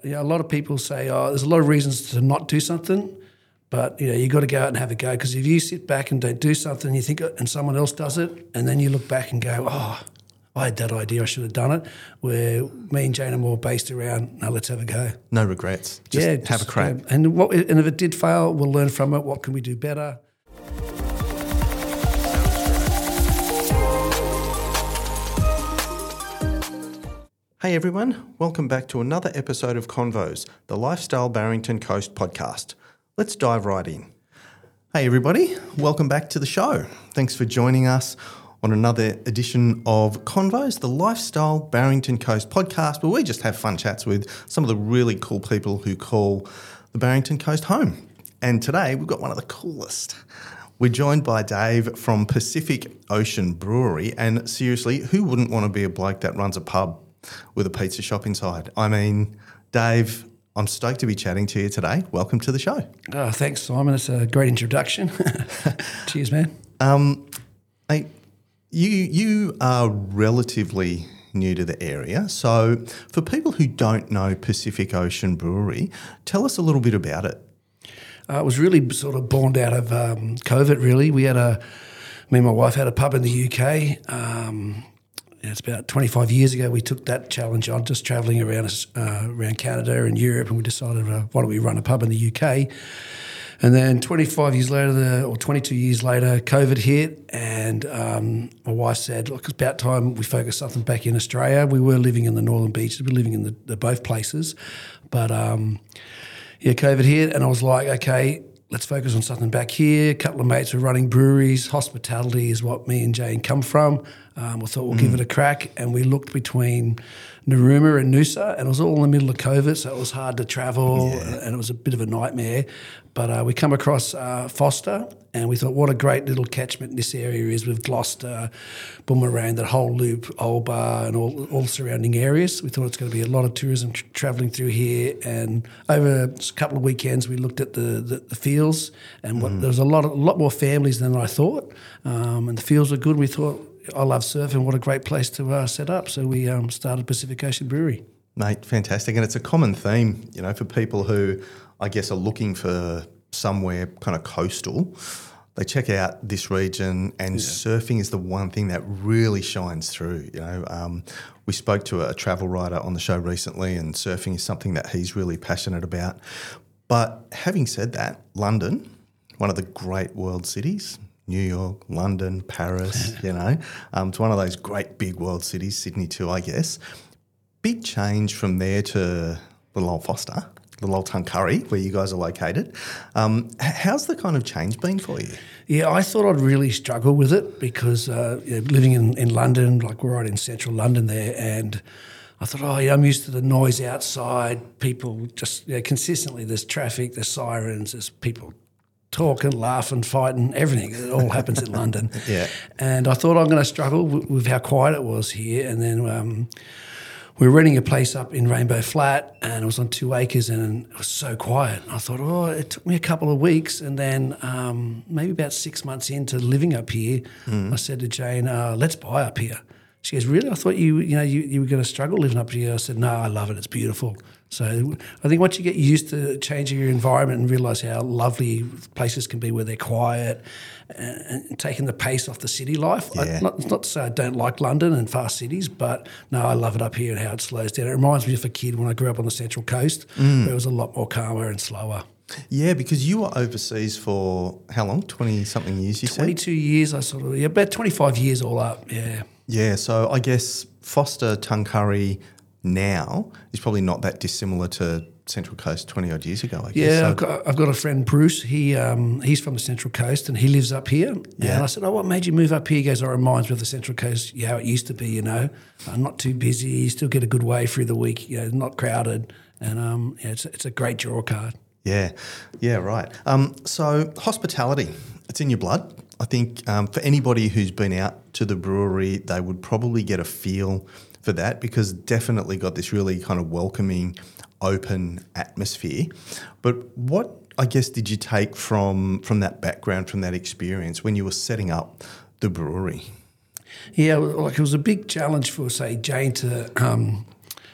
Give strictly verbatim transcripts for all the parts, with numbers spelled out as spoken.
you know, a lot of people say, oh, there's a lot of reasons to not do something, but you know, you got to go out and have a go, because if you sit back and don't do something, you think, and someone else does it, and then you look back and go, oh, I had that idea, I should have done it. Where me and Jane are more based around, no, let's have a go. No regrets. Just yeah, have just, a crack. Yeah. And what, and if it did fail, we'll learn from it. What can we do better? Hey everyone, welcome back to another episode of Convos, the Lifestyle Barrington Coast podcast. Let's dive right in. Hey everybody, welcome back to the show. Thanks for joining us on another edition of Convos, the Lifestyle Barrington Coast podcast, where we just have fun chats with some of the really cool people who call the Barrington Coast home. And today we've got one of the coolest. We're joined by Dave from Pacific Ocean Brewery, and seriously, who wouldn't want to be a bloke that runs a pub with a pizza shop inside? I mean, Dave, I'm stoked to be chatting to you today. Welcome to the show. Oh, thanks, Simon. It's a great introduction. Cheers, man. Um, hey, you you are relatively new to the area, so for people who don't know Pacific Ocean Brewery, tell us a little bit about it. Uh, it was really sort of born out of um, COVID, really. We had a, me and my wife had a pub in the U K. Um, it's about twenty-five years ago we took that challenge on, just travelling around uh, around Canada and Europe, and we decided, uh, why don't we run a pub in the U K? And then twenty-five years later, the, or twenty-two years later, COVID hit, and um, my wife said, look, it's about time we focus something back in Australia. We were living in the Northern Beaches, we were living in the, the both places, but um, yeah, COVID hit, and I was like, okay, let's focus on something back here. A couple of mates were running breweries. Hospitality is what me and Jane come from. Um, we thought we'll mm. give it a crack, and we looked between Narooma and Noosa, and it was all in the middle of COVID, so it was hard to travel, yeah. and it was a bit of a nightmare. But uh, we come across uh, Foster, and we thought, what a great little catchment this area is with Gloucester, Boomerang, that whole loop, Old Bar, and all all surrounding areas. We thought it's going to be a lot of tourism tra- travelling through here. And over a couple of weekends, we looked at the the, the fields, and what, mm. there was a lot of, a lot more families than I thought. Um, and the fields were good. We thought, I love surfing. What a great place to uh, set up. So we um, started Pacific Ocean Brewery. Mate, fantastic. And it's a common theme, you know, for people who, I guess, are looking for somewhere kind of coastal. They check out this region, and yeah. surfing is the one thing that really shines through. You know, um, we spoke to a travel writer on the show recently, and surfing is something that he's really passionate about. But having said that, London, one of the great world cities, New York, London, Paris, you know. Um, it's one of those great big world cities, Sydney too, I guess. Big change from there to little old Foster, little old Tuncurry, where you guys are located. Um, how's the kind of change been for you? Yeah, I thought I'd really struggle with it because uh, you know, living in, in London, like we're right in central London there, and I thought, oh, yeah, I'm used to the noise outside, people just, you know, consistently, there's traffic, there's sirens, there's people talking, laughing, fighting, everything. It all happens in London. Yeah. And I thought I'm going to struggle with, with how quiet it was here. And then um, we were renting a place up in Rainbow Flat, and it was on two acres, and it was so quiet. I thought, oh, it took me a couple of weeks. And then um, maybe about six months into living up here, mm. I said to Jane, uh, let's buy up here. She goes, really? I thought you, you know, you, you were going to struggle living up here. I said, no, I love it. It's beautiful. So I think once you get used to changing your environment and realise how lovely places can be where they're quiet and, and taking the pace off the city life. Yeah. I, not, not to say I don't like London and fast cities, but no, I love it up here and how it slows down. It reminds me of a kid when I grew up on the Central Coast, mm. where it was a lot more calmer and slower. Yeah, because you were overseas for how long? twenty-something years, you said? twenty-two years, I sort of, yeah, about twenty-five years all up, yeah. Yeah, so I guess Foster, Tuncurry now is probably not that dissimilar to Central Coast twenty odd years ago, I guess. Yeah, so. I've, got, I've got a friend, Bruce. He um, he's from the Central Coast, and he lives up here. Yeah. And I said, oh, what made you move up here? He goes, oh, it reminds me of the Central Coast, yeah, how it used to be, you know, uh, not too busy, you still get a good way through the week, you know, not crowded, and um, yeah, it's, it's a great draw card. Yeah, yeah, right. Um, so hospitality, it's in your blood. I think um, for anybody who's been out to the brewery, they would probably get a feel for that, because definitely got this really kind of welcoming, open atmosphere. But what, I guess, did you take from from that background, from that experience when you were setting up the brewery? Yeah, like it was a big challenge for, say, Jane to um,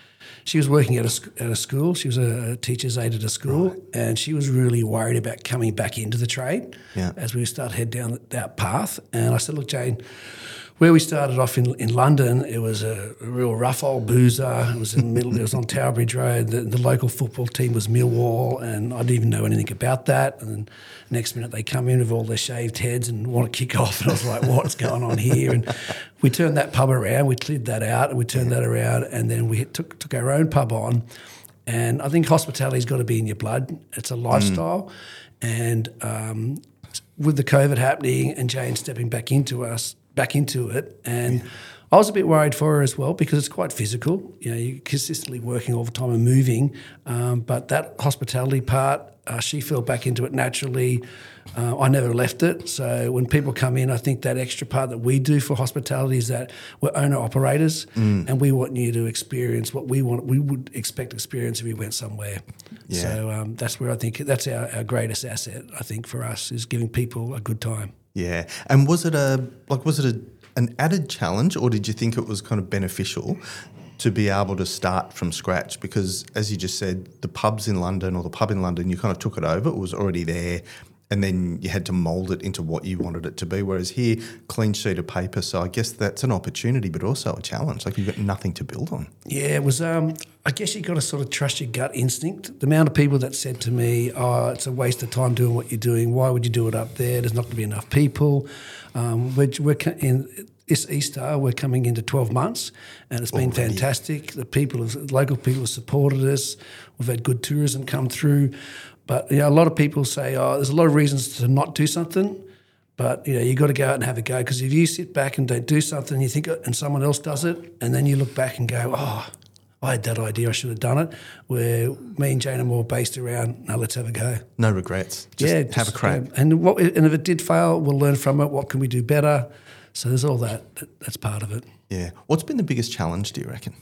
she was working at a, sc- at a school. She was a, a teacher's aide at a school, right. and she was really worried about coming back into the trade yeah. as we start head down that path. And I said, look, Jane, where we started off in in London, it was a, a real rough old boozer. It was in the middle. It was on Tower Bridge Road. The, the local football team was Millwall, and I didn't even know anything about that. And then next minute they come in with all their shaved heads and want to kick off, and I was like, "What's going on here?" And we turned that pub around. We cleared that out, and we turned that around, and then we took took our own pub on. And I think hospitality's got to be in your blood. It's a lifestyle, mm. and um, with the COVID happening and Jane stepping back into us. back into it, and yeah. I was a bit worried for her as well because it's quite physical. You know, you're consistently working all the time and moving, um, but that hospitality part, uh, she fell back into it naturally. Uh, I never left it. So when people come in, I think that extra part that we do for hospitality is that we're owner-operators mm. and we want you to experience what we want. We would expect to experience if we went somewhere. Yeah. So um, that's where I think that's our, our greatest asset, I think, for us, is giving people a good time. Yeah, and was it a like was it a, an added challenge, or did you think it was kind of beneficial to be able to start from scratch? Because as you just said, the pubs in London or the pub in London, you kind of took it over; it was already there, and then you had to mould it into what you wanted it to be. Whereas here, clean sheet of paper. So I guess that's an opportunity, but also a challenge. Like you've got nothing to build on. Yeah, it was. Um, I guess you got to sort of trust your gut instinct. The amount of people that said to me, "Oh, it's a waste of time doing what you're doing. Why would you do it up there? There's not going to be enough people." Um, we're, we're in this Easter. We're coming into twelve months, and it's been Already. fantastic. The people, have, local people, have supported us. We've had good tourism come through. But you know, a lot of people say, "Oh, there's a lot of reasons to not do something." But you know, you got to go out and have a go, because if you sit back and don't do something, you think, and someone else does it, and then you look back and go, "Oh, I had that idea, I should have done it." Where me and Jane are more based around, "No, let's have a go." No regrets. Just yeah, have just, a crack. Yeah. And what? And if it did fail, we'll learn from it. What can we do better? So there's all that. that that's part of it. Yeah. What's been the biggest challenge, do you reckon?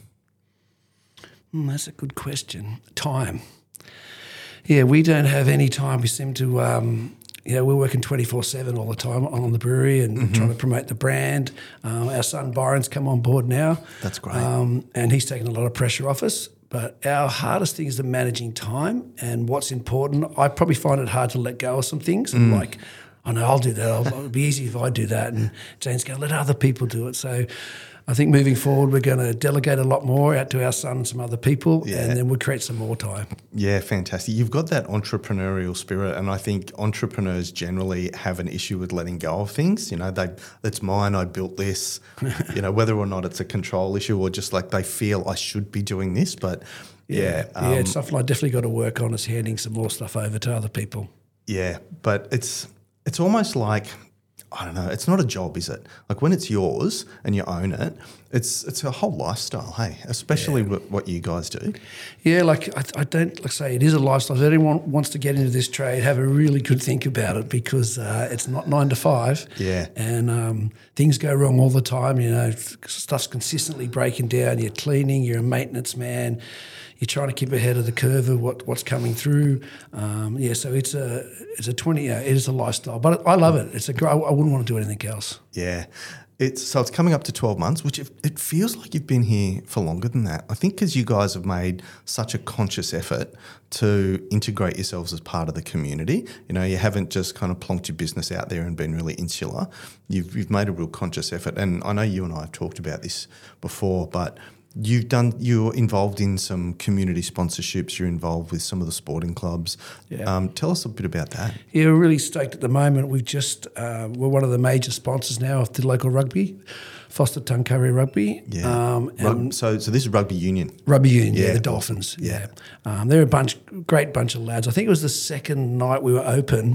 Mm, that's a good question. Time. Yeah, we don't have any time. We seem to, um, you know, we're working twenty-four seven all the time on the brewery and mm-hmm. trying to promote the brand. Um, our son Byron's come on board now. That's great. Um, and he's taken a lot of pressure off us. But our hardest thing is the managing time and what's important. I probably find it hard to let go of some things. I'm Mm. like, "I know I'll do that. I'll, it'll be easy if I do that." And Jane's going, "Let other people do it." So I think moving forward, we're going to delegate a lot more out to our son and some other people, Yeah. and then we'll create some more time. Yeah, fantastic. You've got that entrepreneurial spirit, and I think entrepreneurs generally have an issue with letting go of things. You know, they it's mine, I built this, you know, whether or not it's a control issue or just like they feel I should be doing this. But yeah. Yeah, um, yeah it's something I definitely got to work on, is handing some more stuff over to other people. Yeah, but it's it's almost like, I don't know, it's not a job, is it? Like when it's yours and you own it, it's it's a whole lifestyle, hey, especially Yeah. what you guys do. Yeah, like I, I don't, like say, it is a lifestyle. If anyone wants to get into this trade, have a really good think about it, because uh, it's not nine to five. Yeah. And um, things go wrong all the time. You know, stuff's consistently breaking down. You're cleaning, you're a maintenance man. You're trying to keep ahead of the curve of what, what's coming through. Um, yeah, so it's a it's a twenty. Yeah, it is a lifestyle, but I love it. It's a. I wouldn't want to do anything else. Yeah, it's so it's coming up to twelve months, which it, it feels like you've been here for longer than that. I think because you guys have made such a conscious effort to integrate yourselves as part of the community. You know, you haven't just kind of plonked your business out there and been really insular. You've you've made a real conscious effort, and I know you and I have talked about this before, but. You've done. You're involved in some community sponsorships. You're involved with some of the sporting clubs. Yeah. Um, tell us a bit about that. Yeah, we're really stoked at the moment. We've just uh, we're one of the major sponsors now of the local rugby, Foster Tuncurry Rugby. Yeah. Um, Rug, and so, so this is rugby union. Rugby union. Yeah, Yeah, the Dolphins. awesome. Yeah, um, they're a bunch, great bunch of lads. I think it was the second night we were open.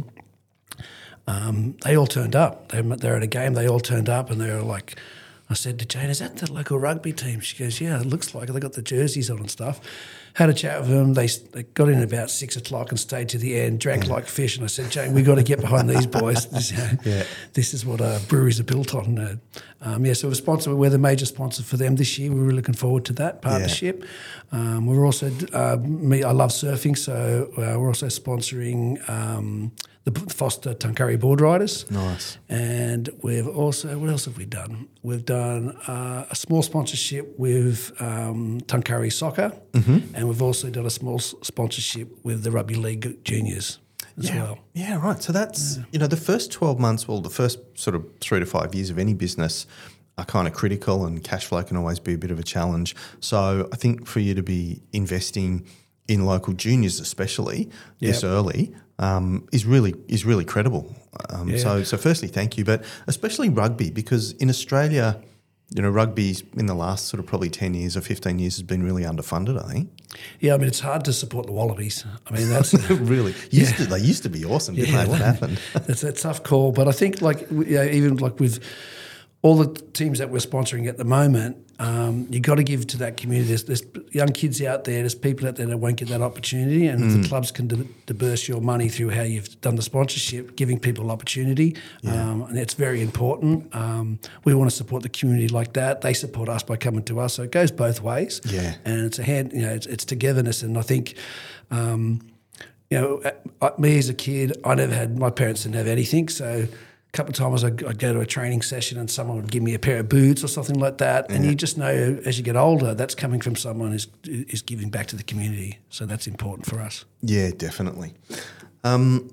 Um, they all turned up. They they're at a game. They all turned up, and they were like. I said to Jane, "Is that the local rugby team?" She goes, "Yeah, it looks like it. They got the jerseys on and stuff." Had a chat with them. They, they got in about six o'clock and stayed to the end, drank like fish. And I said, "Jane, we got to get behind these boys. This, you know, Yeah. this is what uh, breweries are built on." Uh, um, yeah, so we're sponsor. We're the major sponsor for them this year. We're really looking forward to that partnership. Yeah. Um, we're also uh, me. I love surfing, so uh, we're also sponsoring. Um, the Foster Tuncurry Board Riders. Nice. And we've also, what else have we done? We've done uh, a small sponsorship with um, Tuncurry Soccer, mm-hmm. and we've also done a small s- sponsorship with the Rugby League Juniors as yeah. well. Yeah, right. So that's, yeah. you know, the first twelve months, well, the first sort of three to five years of any business are kind of critical, and cash flow can always be a bit of a challenge. So I think for you to be investing in local juniors especially yep. this early um, is really is really credible. Um, yeah. So so firstly, thank you. But especially rugby, because in Australia, you know, rugby in the last sort of probably ten years or fifteen years has been really underfunded, I think. Yeah, I mean, it's hard to support the Wallabies. I mean, that's... really? Yeah. Used to, they used to be awesome, didn't yeah, they? What happened? It's a tough call. But I think, like, you know, even like with all the teams that we're sponsoring at the moment, um, you got to give to that community. There's, there's young kids out there, there's people out there that won't get that opportunity, and mm. if the clubs can di- disperse your money through how you've done the sponsorship, giving people opportunity, yeah. um, and it's very important. Um, we want to support the community like that. They support us by coming to us, so it goes both ways. Yeah, and it's a hand, you know, it's, it's togetherness, and I think. Um, you know, uh, me as a kid, I never had, my parents didn't have anything, so a couple of times I'd, I'd go to a training session and someone would give me a pair of boots or something like that. And yeah. you just know as you get older, that's coming from someone who's is giving back to the community. So that's important for us. Yeah, definitely. Um,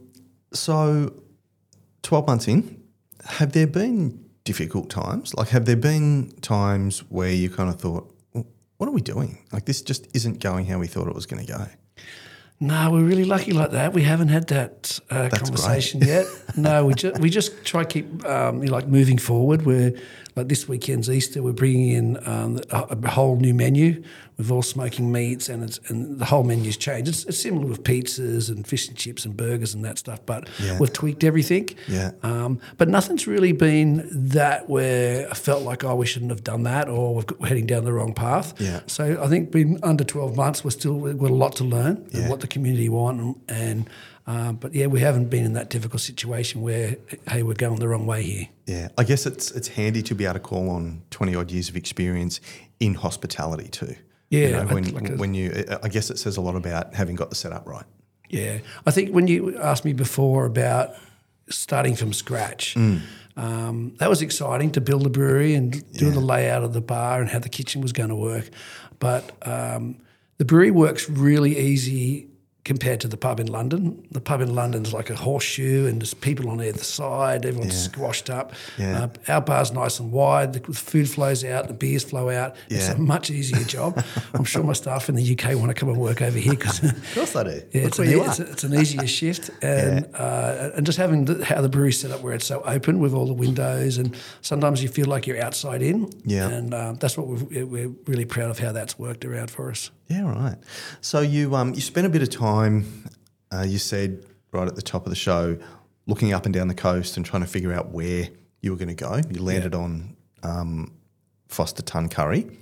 so twelve months in, have there been difficult times? Like, have there been times where you kind of thought, well, what are we doing? Like, this just isn't going how we thought it was going to go. No, we're really lucky like that. We haven't had that uh, conversation yet. No, we just we just try to keep um, you know, like moving forward. We're like this weekend's Easter. We're bringing in um, a, a whole new menu with all smoking meats, and it's, and the whole menu's changed. It's, it's similar with pizzas and fish and chips and burgers and that stuff, but yeah. we've tweaked everything. Yeah. Um, but nothing's really been that where I felt like, oh, we shouldn't have done that, or we've got, we're heading down the wrong path. Yeah. So I think being under twelve months, we're still we've got a lot to learn yeah. and what the community want, and, and um, but yeah, we haven't been in that difficult situation where, hey, we're going the wrong way here. Yeah, I guess it's it's handy to be able to call on twenty odd years of experience in hospitality too. Yeah, you know, when like a, when you, I guess it says a lot about having got the setup right. Yeah, I think when you asked me before about starting from scratch, mm. um, that was exciting to build a brewery and do yeah. the layout of the bar and how the kitchen was going to work. But um, the brewery works really easy compared to the pub in London. The pub in London's like a horseshoe and there's people on either side, everyone's yeah. squashed up. Yeah. Uh, our bar's nice and wide, the food flows out, the beers flow out. Yeah. It's a much easier job. I'm sure my staff in the U K want to come and work over here. Cause, of course they do. Yeah, it's an, it's, a, it's an easier shift. And yeah. uh, and just having the, how the brewery's set up where it's so open with all the windows, and sometimes you feel like you're outside in. Yeah. And um, that's what we're, we're really proud of how that's worked around for us. Yeah, right. So you um you spent a bit of time, uh, you said right at the top of the show, looking up and down the coast and trying to figure out where you were going to go. You landed yeah. on um, Foster Tuncurry.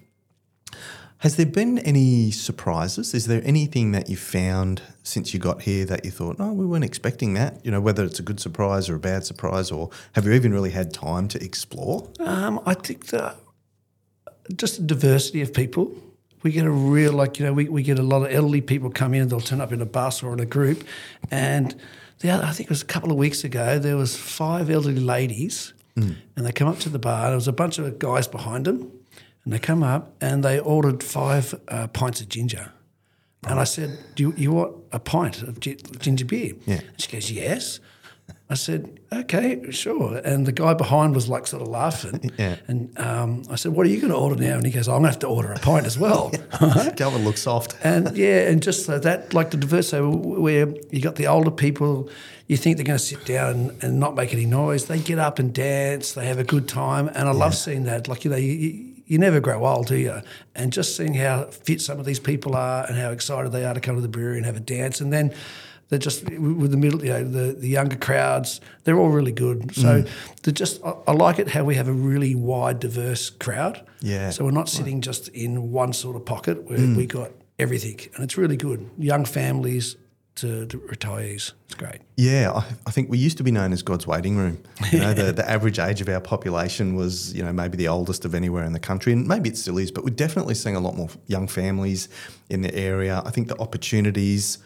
Has there been any surprises? Is there anything that you found since you got here that you thought, oh, we weren't expecting that? You know, whether it's a good surprise or a bad surprise, or have you even really had time to explore? Um, I think that just the diversity of people. We get a real, like, you know, we, we get a lot of elderly people come in, they'll turn up in a bus or in a group. And the other, I think it was a couple of weeks ago, there was five elderly ladies mm. and they come up to the bar. There was a bunch of guys behind them and they come up and they ordered five uh, pints of ginger. Right. And I said, do you, you want a pint of gi- ginger beer? Yeah. And she goes, yes. I said, okay, sure. And the guy behind was like sort of laughing. Yeah. And um, I said, what are you going to order now? And he goes, oh, I'm going to have to order a pint as well. Go and look soft. And yeah, and just so that, like the diverse, so where you got the older people, you think they're going to sit down and, and not make any noise. They get up and dance. They have a good time. And I yeah. love seeing that. Like, you know, you, you never grow old, do you? And just seeing how fit some of these people are and how excited they are to come to the brewery and have a dance. And then they're just with the middle, you know, the, the younger crowds. They're all really good. So mm. they're just, I, I like it how we have a really wide, diverse crowd. Yeah. So we're not sitting right. just in one sort of pocket. Where mm. we got everything, and it's really good. Young families to, to retirees. It's great. Yeah, I, I think we used to be known as God's waiting room. You know, the, the average age of our population was, you know, maybe the oldest of anywhere in the country, and maybe it still is. But we're definitely seeing a lot more young families in the area. I think the opportunities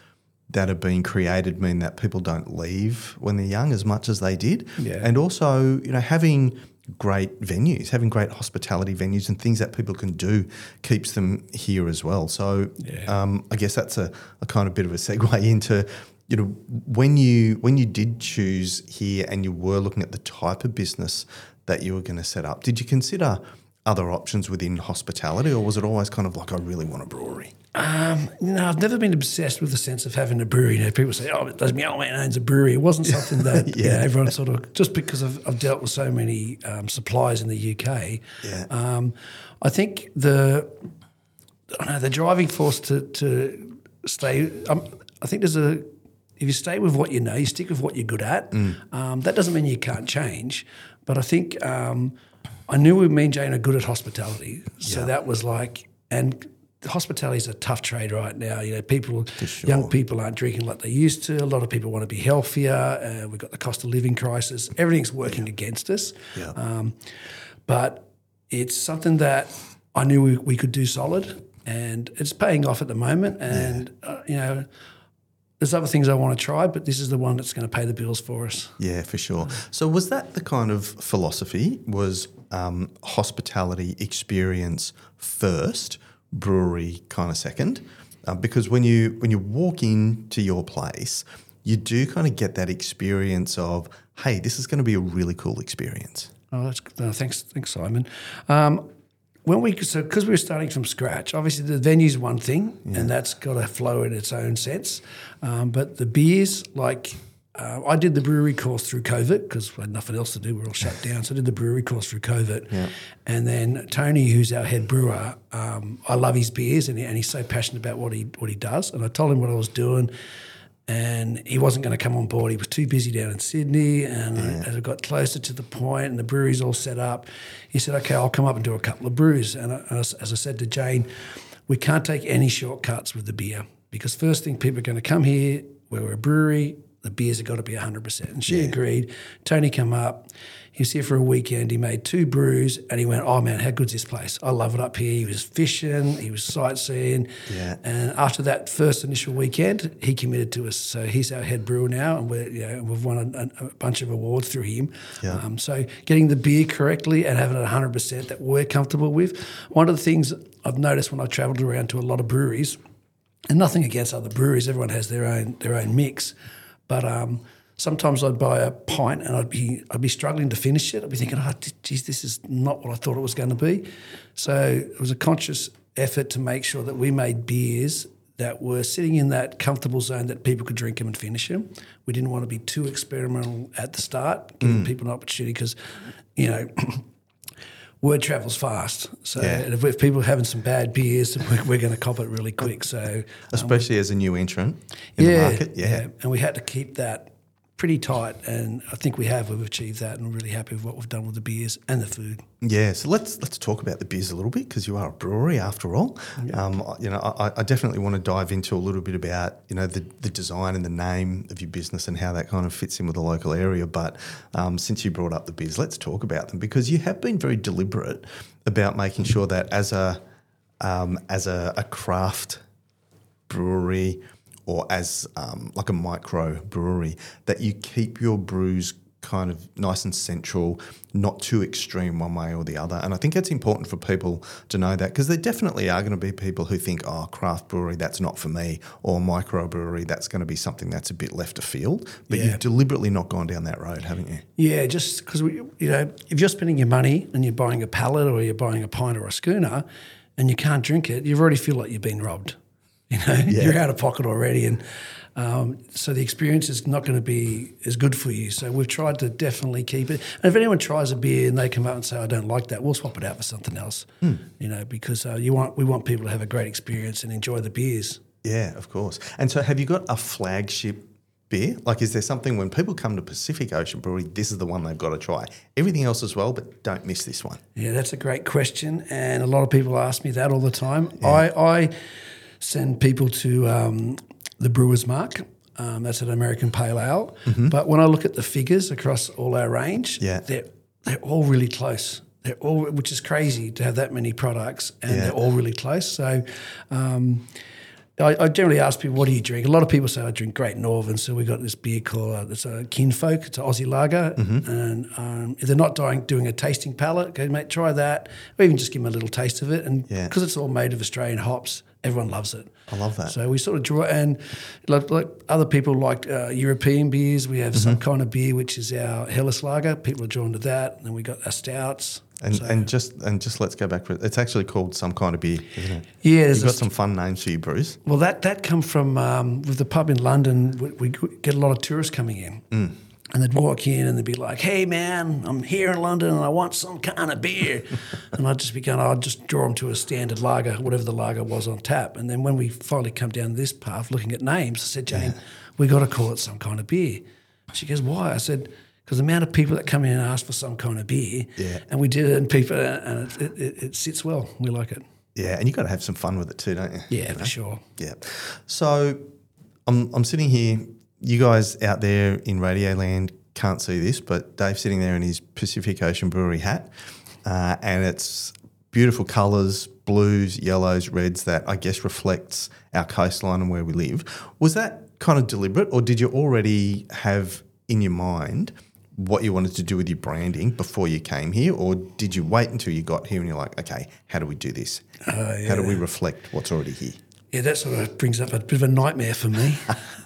that have been created mean that people don't leave when they're young as much as they did. Yeah. And also, you know, having great venues, having great hospitality venues and things that people can do keeps them here as well. So Yeah. um, I guess that's a, a kind of bit of a segue into, you know, when you when you did choose here and you were looking at the type of business that you were going to set up, did you consider other options within hospitality, or was it always kind of like, I really want a brewery? Um, no, I've never been obsessed with the sense of having a brewery. You know, people say, "Oh, does my old man owns a brewery?" It wasn't something that Yeah. you know, everyone sort of just because I've, I've dealt with so many um, suppliers in the U K. Yeah. Um, I think the I don't know the driving force to to stay. Um, I think there's a if you stay with what you know, you stick with what you're good at. Mm. Um, that doesn't mean you can't change, but I think um, I knew we, me and Jane are good at hospitality, so Yeah. that was like and. Hospitality is a tough trade right now. You know, people, sure. young people aren't drinking like they used to. A lot of people want to be healthier. Uh, we've got the cost of living crisis. Everything's working against us. Yeah. Um, but it's something that I knew we, we could do solid, and it's paying off at the moment. And uh, you know, there's other things I want to try, but this is the one that's going to pay the bills for us. Yeah, for sure. So was that the kind of philosophy, was um, hospitality experience first, brewery kind of second? Uh, because when you when you walk into your place, you do kind of get that experience of, hey, this is going to be a really cool experience. Oh, that's no, thanks, thanks, Simon. Um, when we so because we were starting from scratch, obviously the venue's one thing, and that's got to flow in its own sense. Um, but the beers, like uh, I did the brewery course through COVID because we had nothing else to do. We were all shut down, so I did the brewery course through COVID. Yeah. And then Tony, who's our head brewer, um, I love his beers, and, he, and he's so passionate about what he what he does. And I told him what I was doing. And he wasn't going to come on board. He was too busy down in Sydney. And Yeah. as I got closer to the point and the brewery's all set up, he said, okay, I'll come up and do a couple of brews. And I, as I said to Jane, we can't take any shortcuts with the beer because first thing, people are going to come here, we're a brewery, the beers have got to be one hundred percent. And she Yeah. agreed. Tony came up. He was here for a weekend. He made two brews and he went, oh, man, how good's this place? I love it up here. He was fishing. He was sightseeing. Yeah. And after that first initial weekend, he committed to us. So he's our head brewer now, and we're, you know, we've won a, a bunch of awards through him. Yeah. Um, so getting the beer correctly and having it one hundred percent that we're comfortable with. One of the things I've noticed when I've travelled around to a lot of breweries, and nothing against other breweries, everyone has their own their own mix, but um, sometimes I'd buy a pint and I'd be I'd be struggling to finish it. I'd be thinking, oh, geez, this is not what I thought it was going to be. So it was a conscious effort to make sure that we made beers that were sitting in that comfortable zone that people could drink them and finish them. We didn't want to be too experimental at the start, giving Mm. people an opportunity because, you know, word travels fast. So Yeah. if, if people are having some bad beers, we're, we're going to cop it really quick. So Especially as a new entrant in yeah, the market. Yeah. And we had to keep that pretty tight, and I think we have. We've achieved that, and we're really happy with what we've done with the beers and the food. Yeah, so let's let's talk about the beers a little bit because you are a brewery after all. Um, you know, I, I definitely want to dive into a little bit about you know the, the design and the name of your business and how that kind of fits in with the local area. But um, since you brought up the beers, let's talk about them because you have been very deliberate about making sure that as a um, as a, a craft brewery or as um, like a micro brewery, that you keep your brews kind of nice and central, not too extreme one way or the other. And I think it's important for people to know that because there definitely are going to be people who think, oh, craft brewery, that's not for me, or micro brewery, that's going to be something that's a bit left of field. But Yeah. you've deliberately not gone down that road, haven't you? Yeah, just because, we, you know, if you're spending your money and you're buying a pallet or you're buying a pint or a schooner and you can't drink it, you already feel like you've been robbed. You know, Yeah. you're out of pocket already, and um, so the experience is not going to be as good for you. So we've tried to definitely keep it. And if anyone tries a beer and they come up and say, "I don't like that," we'll swap it out for something else. Hmm. You know, because uh, you want we want people to have a great experience and enjoy the beers. Yeah, of course. And so have you got a flagship beer? Like, is there something when people come to Pacific Ocean Brewery, this is the one they've got to try? Everything else as well, but don't miss this one. Yeah, that's a great question, and a lot of people ask me that all the time. I, I send people to um, the Brewer's Mark. Um, that's an American Pale Ale. But when I look at the figures across all our range, Yeah. they're they're all really close. They're all, which is crazy to have that many products, and Yeah. they're all really close. So. Um, I, I generally ask people, what do you drink? A lot of people say I drink Great Northern, so we've got this beer called, uh, it's a Kinfolk, it's an Aussie lager, mm-hmm. and um, if they're not doing, doing a tasting palate, go, mate, try that, or even just give them a little taste of it, and because yeah. it's all made of Australian hops, everyone loves it. I love that. So we sort of draw, and like, like other people like uh, European beers, we have mm-hmm. some kind of beer, which is our Helles lager, people are drawn to that, and then we got our stouts. And so. and just and just let's go back for it. It's actually called Some Kind of Beer, isn't it? Yeah, you've got some fun names for you, Bruce. Well, that that come from um, with the pub in London. We, we get a lot of tourists coming in, mm. and they'd walk in and they'd be like, "Hey, man, I'm here in London and I want some kind of beer," and I'd just be going, I'd just draw them to a standard lager, whatever the lager was on tap. And then when we finally come down this path, looking at names, I said, "Jane, yeah. we got to call it Some Kind of Beer." She goes, "Why?" I said, because the amount of people that come in and ask for some kind of beer, yeah. and we did it, and people, and it, it, it sits well. We like it. Yeah, and you've got to have some fun with it too, don't you? Yeah, you know? for sure. Yeah. So I'm I'm sitting here. You guys out there in Radio Land can't see this, but Dave's sitting there in his Pacific Ocean Brewery hat, uh, and it's beautiful colours, blues, yellows, reds that I guess reflects our coastline and where we live. Was that kind of deliberate, or did you already have in your mind what you wanted to do with your branding before you came here, or did you wait until you got here and you're like, okay, how do we do this? Uh, yeah. How do we reflect what's already here? Yeah, that sort of brings up a bit of a nightmare for me.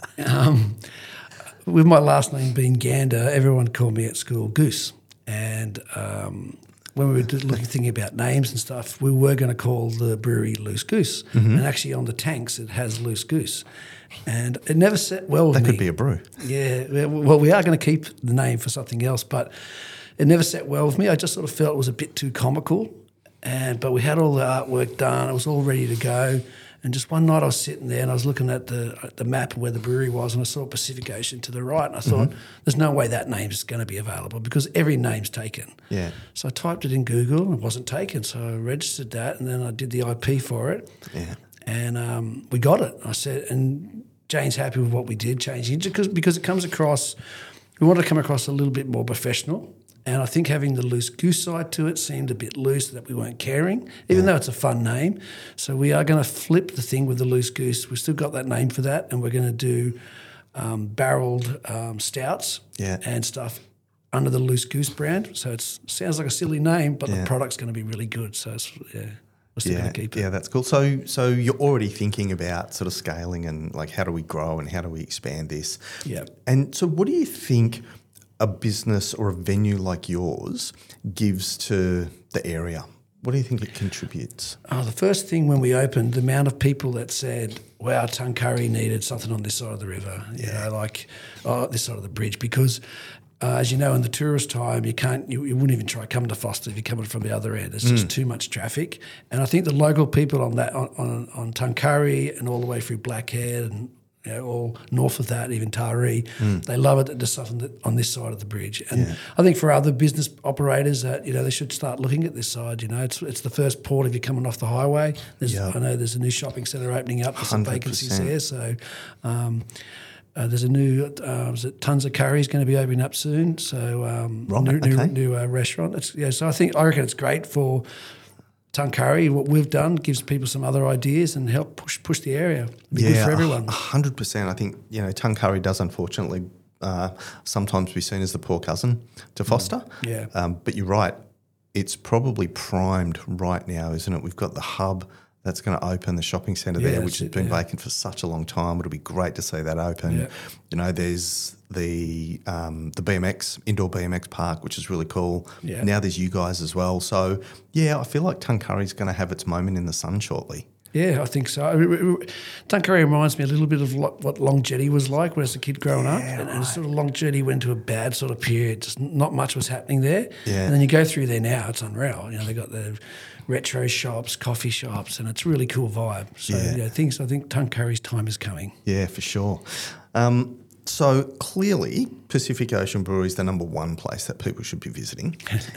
um, with my last name being Gander, everyone called me at school Goose. And um, when we were looking, thinking about names and stuff, we were going to call the brewery Loose Goose. Mm-hmm. And actually on the tanks it has Loose Goose. And it never set well with that me. That could be a brew. Yeah, well, we are going to keep the name for something else, but it never set well with me. I just sort of felt it was a bit too comical. And but we had all the artwork done. It was all ready to go. And just one night I was sitting there and I was looking at the at the map of where the brewery was, and I saw Pacific Ocean to the right, and I thought, mm-hmm. there's no way that name's going to be available because every name's taken. Yeah. So I typed it in Google and it wasn't taken. So I registered that, and then I did the I P for it. Yeah. And um, we got it. I said, and Jane's happy with what we did, changing it because because it comes across. We wanted to come across a little bit more professional. And I think having the Loose Goose side to it seemed a bit loose, that we weren't caring, even yeah. though it's a fun name. So we are going to flip the thing with the Loose Goose. We've still got that name for that, and we're going to do um, barreled um, stouts yeah. and stuff under the Loose Goose brand. So it sounds like a silly name, but yeah. the product's going to be really good. So it's, yeah, we're still yeah, going to keep it. Yeah, that's cool. So so you're already thinking about sort of scaling and like how do we grow and how do we expand this? Yeah. And so what do you think a business or a venue like yours gives to the area? What do you think it contributes? Oh, the first thing when we opened, the amount of people that said, wow, Tuncurry needed something on this side of the river, you yeah. know, like oh, this side of the bridge, because uh, as you know, in the tourist time, you can't, you, you wouldn't even try coming to Foster if you're coming from the other end. There's just mm. too much traffic. And I think the local people on that, on, on, on Tuncurry and all the way through Blackhead and you know, all north of that, even Taree, mm. they love it that there's something that, on this side of the bridge. And yeah. I think for other business operators that, you know, they should start looking at this side. You know, it's it's the first port if you're coming off the highway. There's, yep. I know there's a new shopping centre opening up. There's some vacancies there. So um, uh, there's a new, uh, was it Tons of Curry is going to be opening up soon. So um, right, new, okay. new, new uh, restaurant. It's, yeah, so I think, I reckon it's great for Tuncurry. What we've done gives people some other ideas and help push push the area. It'd be yeah, good for everyone. A hundred percent. I think you know Tuncurry does unfortunately uh, sometimes be seen as the poor cousin to Foster. Mm, yeah, um, but you're right. It's probably primed right now, isn't it? We've got the hub that's going to open, the shopping centre yeah, there, which has it, been yeah. vacant for such a long time. It'll be great to see that open. Yeah. You know, there's the um, the B M X, indoor B M X park, which is really cool. Yeah. Now there's you guys as well. So, yeah, I feel like Tuncurry's going to have its moment in the sun shortly. Yeah, I think so. Tuncurry reminds me a little bit of what Long Jetty was like when I was a kid growing yeah, up. And, right. and sort of Long Jetty went to a bad sort of period. Just not much was happening there. Yeah. And then you go through there now, it's unreal. You know, they got the retro shops, coffee shops, and it's a really cool vibe. So, yeah, yeah, things, I think Tuncurry's time is coming. Yeah, for sure. Um, so clearly, Pacific Ocean Brewery is the number one place that people should be visiting.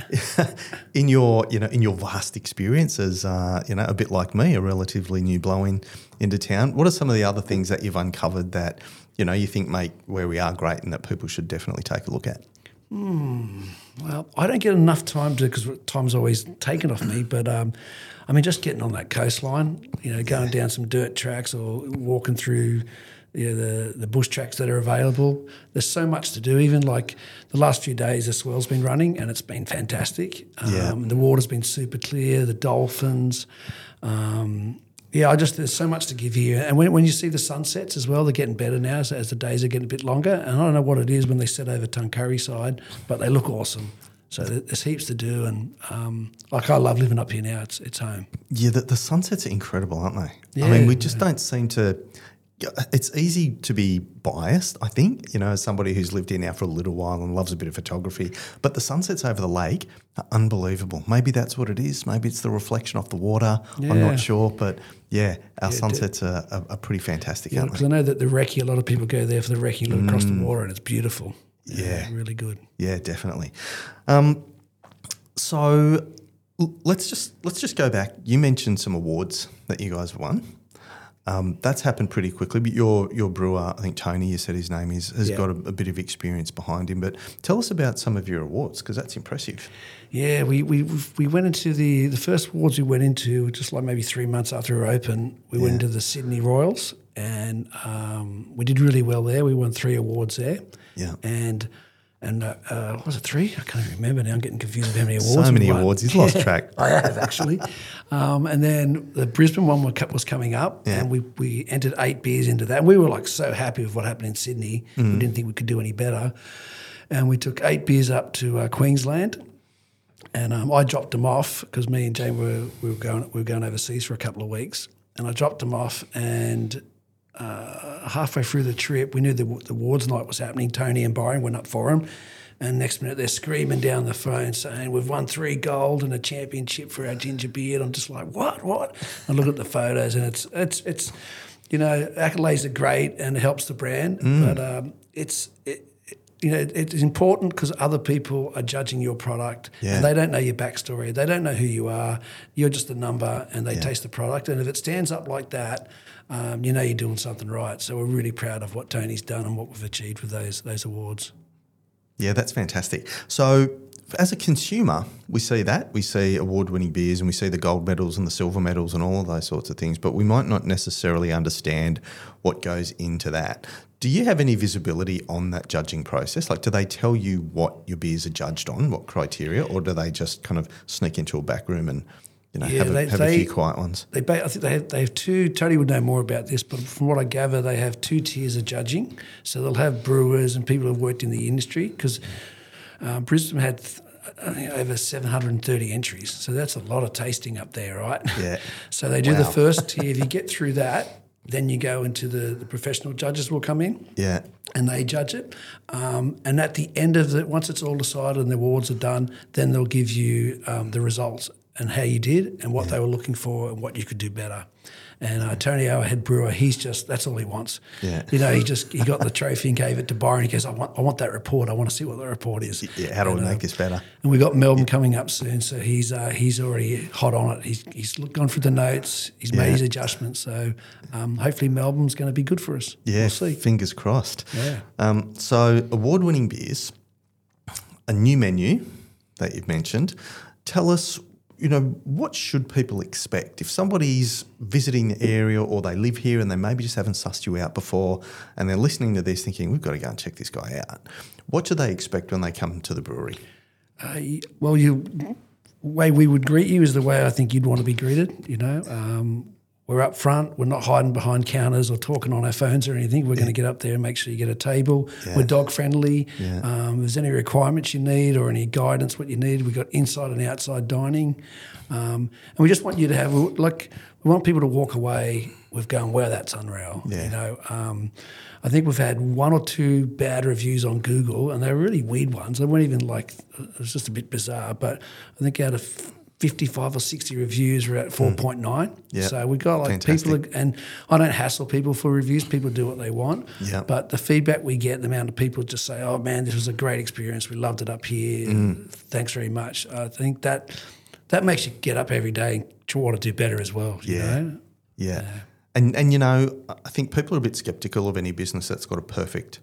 in your, you know, in your vast experience as, uh, you know, a bit like me, a relatively new blow-in into town, what are some of the other things that you've uncovered that, you know, you think make where we are great and that people should definitely take a look at? Well, I don't get enough time to because time's always taken off me. But um, I mean, just getting on that coastline, you know, going down some dirt tracks or walking through, you know, the the bush tracks that are available. There's so much to do. Even like the last few days, the swell's been running and it's been fantastic. Um, Yeah. The water's been super clear. The dolphins. Um, Yeah, I just there's so much to give you, and when when you see the sunsets as well, they're getting better now as, as the days are getting a bit longer. And I don't know what it is when they set over Tuncurry side, but they look awesome. So there- there's heaps to do, and um, like I love living up here now. It's it's home. Yeah, the, the sunsets are incredible, aren't they? I Yeah, mean, we just don't seem to. It's easy to be biased, I think, you know, as somebody who's lived here now for a little while and loves a bit of photography. But the sunsets over the lake are unbelievable. Maybe that's what it is. Maybe it's the reflection off the water. I'm Yeah. not sure. But yeah, our Yeah, sunsets are, are, are pretty fantastic, Yeah, aren't because they? I know that the recce, a lot of people go there for the recce, look across the water, and it's beautiful. Yeah. really good. Yeah, definitely. Um, so l- let's just let's just go back. You mentioned some awards that you guys have won. Um, that's happened pretty quickly. But your your brewer, I think Tony, you said his name is, has Yeah. got a, a bit of experience behind him. But tell us about some of your awards because that's impressive. Yeah, we we we went into the the first awards we went into just like maybe three months after we were open. We went into the Sydney Royals, and um, we did really well there. We won three awards there. Yeah. and and uh, uh, was it three? I can't even remember now. I'm getting confused with how many awards. So we many won. awards. He's lost track. I have actually. Um, and then the Brisbane one was was coming up, Yeah. and we, we entered eight beers into that. And we were like so happy with what happened in Sydney. Mm. We didn't think we could do any better. And we took eight beers up to uh, Queensland, and um, I dropped them off because me and Jane were we were going we were going overseas for a couple of weeks, and I dropped them off and. Uh, halfway through the trip, we knew the, the awards night was happening. Tony and Byron went up for them, and next minute they're screaming down the phone saying, "We've won three gold and a championship for our ginger beer." And I'm just like, "What? What?" I look at the photos, and it's it's it's, you know, accolades are great and it helps the brand, but um, it's it, it, you know it's important because other people are judging your product Yeah. and they don't know your backstory, they don't know who you are. You're just a number, and they taste the product, and if it stands up like that. Um, you know you're doing something right. So we're really proud of what Tony's done and what we've achieved with those those awards. Yeah, that's fantastic. So as a consumer, we see that. We see award-winning beers and we see the gold medals and the silver medals and all of those sorts of things, but we might not necessarily understand what goes into that. Do you have any visibility on that judging process? Like, do they tell you what your beers are judged on, what criteria, or do they just kind of sneak into a back room and, you know, Yeah, have, a, they- have they- a few quiet ones? They, ba- I think they have, they have two. Tony would know more about this, but from what I gather, they have two tiers of judging. So they'll have brewers and people who've worked in the industry because uh, Brisbane had th- I think over seven hundred thirty entries. So that's a lot of tasting up there, right? Yeah. So they do the Wow. first tier. If you get through that, then you go into the, the professional judges will come in. Yeah. And they judge it. Um, and at the end of it, once it's all decided and the awards are done, then they'll give you um, the results and how you did and what they were looking for and what you could do better. And uh, Tony, our head brewer, he's just, that's all he wants. Yeah. You know, he just, he got the trophy and gave it to Byron. He goes, I want, I want that report. I want to see what the report is. Yeah, how do and, we uh, make this better? And we got Melbourne coming up soon, so he's uh, he's already hot on it. He's he's look- gone through the notes. He's made Yeah. his adjustments. So um, hopefully Melbourne's going to be good for us. Yeah, We'll see. fingers crossed. Yeah. Um, so award-winning beers, a new menu that you've mentioned. Tell us, you know, what should people expect if somebody's visiting the area or they live here and they maybe just haven't sussed you out before and they're listening to this thinking, we've got to go and check this guy out. What should they expect when they come to the brewery? Uh, well, you way we would greet you is the way I think you'd want to be greeted. You know, um, we're up front. We're not hiding behind counters or talking on our phones or anything. We're going to get up there and make sure you get a table. Yeah. We're dog friendly. Yeah. Um, if there's any requirements you need or any guidance what you need, we've got inside and outside dining. Um, and we just want you to have, like, we want people to walk away with going, wow, that's unreal. Yeah. You know, um, I think we've had one or two bad reviews on Google, and they were really weird ones. They weren't even like, it was just a bit bizarre. But I think out of fifty-five or sixty reviews, we're at four point nine. Yeah. So we've got like Fantastic. people, and I don't hassle people for reviews. People do what they want. Yeah. But the feedback we get, the amount of people just say, oh man, this was a great experience. We loved it up here. Mm. Thanks very much. I think that that makes you get up every day and try to do better as well. You Yeah. know? Yeah. And, and you know, I think people are a bit sceptical of any business that's got a perfect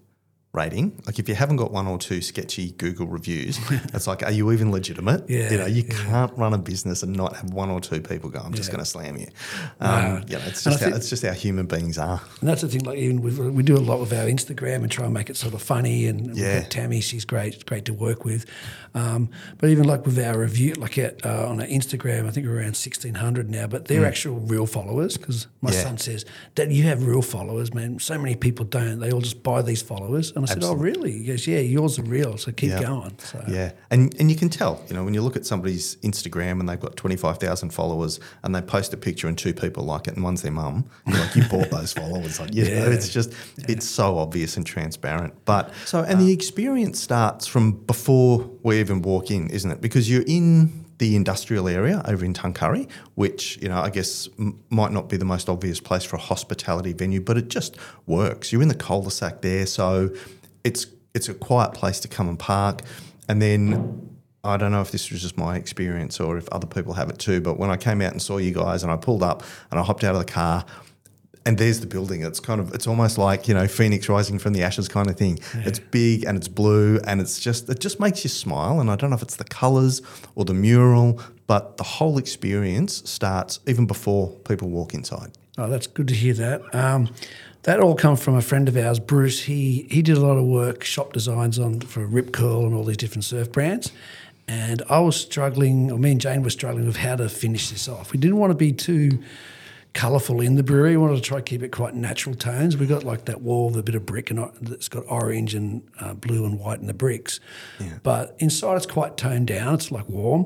rating, like if you haven't got one or two sketchy Google reviews, it's like, are you even legitimate? Yeah, you know, you yeah. can't run a business and not have one or two people go, I'm just Yeah. going to slam you. Um, No. you know, it's And I just how, think- it's just how human beings are. And that's the thing, like even with, we do a lot with our Instagram and try and make it sort of funny. And we've Yeah. got Tammy, she's great, great to work with. Um, but even like with our review, like at, uh, on our Instagram, I think we're around sixteen hundred now, but they're actual real followers because my Yeah. son says, Dad, you have real followers, man. So many people don't. They all just buy these followers. And I said, Absolutely. oh, really? He goes, yeah, yours are real, so keep Yeah. going. So, Yeah, and and you can tell, you know, when you look at somebody's Instagram and they've got twenty-five thousand followers and they post a picture and two people like it and one's their mum, you're like, you bought those followers. Like, you know, Yeah. it's just, it's so obvious and transparent. But so, and the experience starts from before we even walk in, isn't it? Because you're in the industrial area over in Tuncurry, which, you know, I guess m- might not be the most obvious place for a hospitality venue, but it just works. You're in the cul-de-sac there, so it's it's a quiet place to come and park. And then I don't know if this was just my experience or if other people have it too, but when I came out and saw you guys and I pulled up and I hopped out of the car and there's the building, it's kind of, it's almost like, you know, Phoenix rising from the ashes kind of thing. Yeah. It's big and it's blue and it's just, it just makes you smile. And I don't know if it's the colours or the mural, but the whole experience starts even before people walk inside. Oh, that's good to hear that. Um, that all come from a friend of ours, Bruce. He he did a lot of work, shop designs on for Rip Curl and all these different surf brands. And I was struggling, or me and Jane were struggling with how to finish this off. We didn't want to be too colourful in the brewery. We wanted to try to keep it quite natural tones. We got like that wall with a bit of brick and it's got orange and uh, blue and white in the bricks. Yeah. But inside it's quite toned down. It's like warm.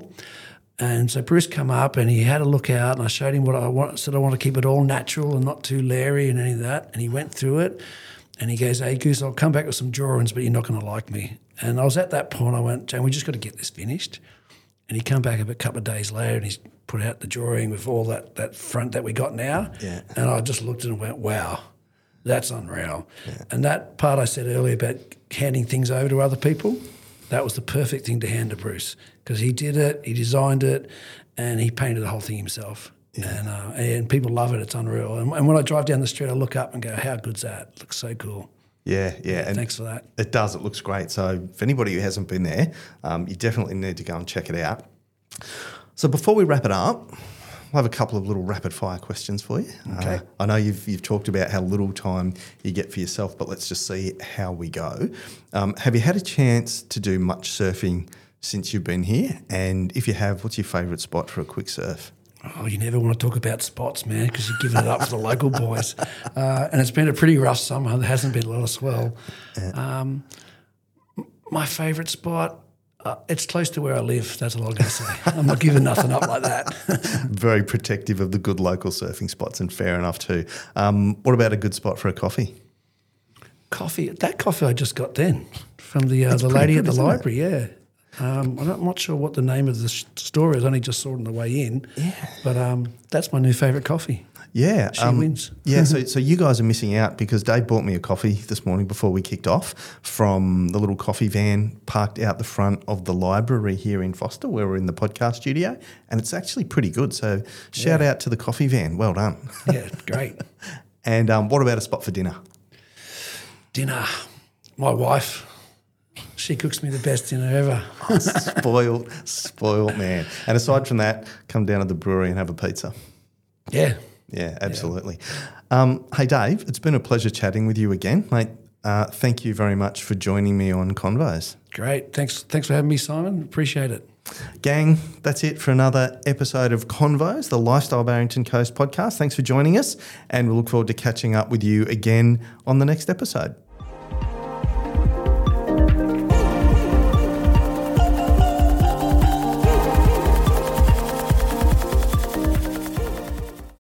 And so Bruce come up and he had a look out and I showed him what I want. Said I want to keep it all natural and not too leery and any of that. And he went through it and he goes, hey, Goose, I'll come back with some drawings, but you're not going to like me. And I was at that point, I went, Jane, we just got to get this finished. And he come back a couple of days later and he's put out the drawing with all that, that front that we got now. Yeah. And I just looked at it and went, wow, that's unreal. Yeah. And that part I said earlier about handing things over to other people, that was the perfect thing to hand to Bruce because he did it, he designed it, and he painted the whole thing himself. Yeah. And uh, and people love it. It's unreal. And, and when I drive down the street, I look up and go, how good's that? It looks so cool. Yeah, yeah. yeah and thanks for that. It does. It looks great. So for anybody who hasn't been there, um, you definitely need to go and check it out. So before we wrap it up, I'll have a couple of little rapid fire questions for you. Okay. Uh, I know you've you've talked about how little time you get for yourself, but let's just see how we go. Um, have you had a chance to do much surfing since you've been here? And if you have, what's your favourite spot for a quick surf? Oh, you never want to talk about spots, man, because you're giving it up for the local boys. Uh, and it's been a pretty rough summer. There hasn't been a lot of swell. Yeah. Um, my favourite spot, uh, it's close to where I live. That's all I'm going to say. I'm not giving nothing up like that. Very protective of the good local surfing spots, and fair enough too. Um, what about a good spot for a coffee? Coffee. That coffee I just got then from the uh, the lady good, at the library, it? yeah. Um, I'm not sure what the name of the store is. I only just saw it on the way in. Yeah. But um, that's my new favourite coffee. Yeah. She um, wins. yeah, so so you guys are missing out because Dave bought me a coffee this morning before we kicked off from the little coffee van parked out the front of the library here in Foster where we're in the podcast studio, and it's actually pretty good. So shout yeah. out to the coffee van. Well done. Yeah, great. And um, what about a spot for dinner? Dinner. My wife, she cooks me the best dinner ever. Oh, spoiled, spoiled man. And aside from that, come down to the brewery and have a pizza. Yeah. Yeah, absolutely. Yeah. Um, hey, Dave, it's been a pleasure chatting with you again, mate. Uh, thank you very much for joining me on Convos. Great. Thanks Thanks for having me, Simon. Appreciate it. Gang, that's it for another episode of Convos, the Lifestyle Barrington Coast podcast. Thanks for joining us, and we look forward to catching up with you again on the next episode.